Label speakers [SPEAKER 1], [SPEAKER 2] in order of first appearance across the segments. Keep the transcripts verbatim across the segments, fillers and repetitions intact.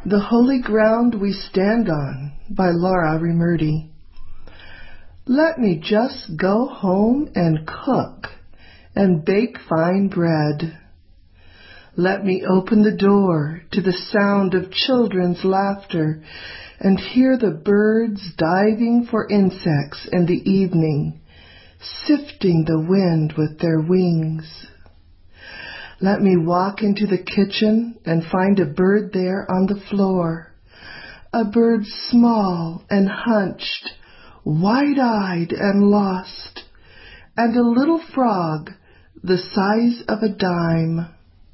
[SPEAKER 1] The Holy Ground We Stand On by Laura Rimerti. Let me just go home and cook and bake fine bread. Let me open the door to the sound of children's laughter and hear the birds diving for insects in the evening, sifting the wind with their wings. Let me walk into the kitchen and find a bird there on the floor, a bird small and hunched, wide-eyed and lost, and a little frog the size of a dime.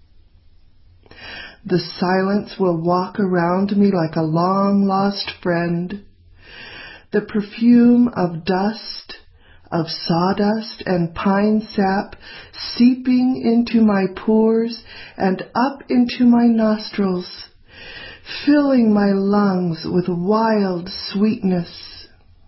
[SPEAKER 1] The silence will walk around me like a long-lost friend. The perfume of dust, of sawdust and pine sap seeping into my pores and up into my nostrils, filling my lungs with wild sweetness.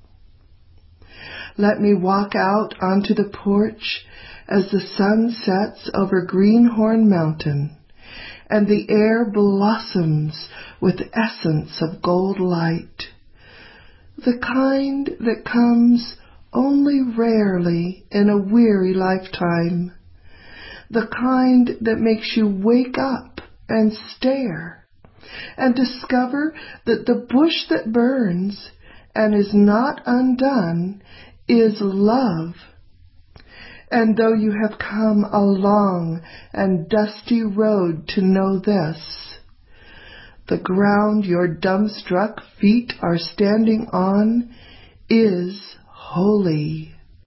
[SPEAKER 1] Let me walk out onto the porch as the sun sets over Greenhorn Mountain and the air blossoms with essence of gold light, the kind that comes only rarely in a weary lifetime, the kind that makes you wake up and stare and discover that the bush that burns and is not undone is love. And though you have come a long and dusty road to know this, the ground your dumbstruck feet are standing on is holy.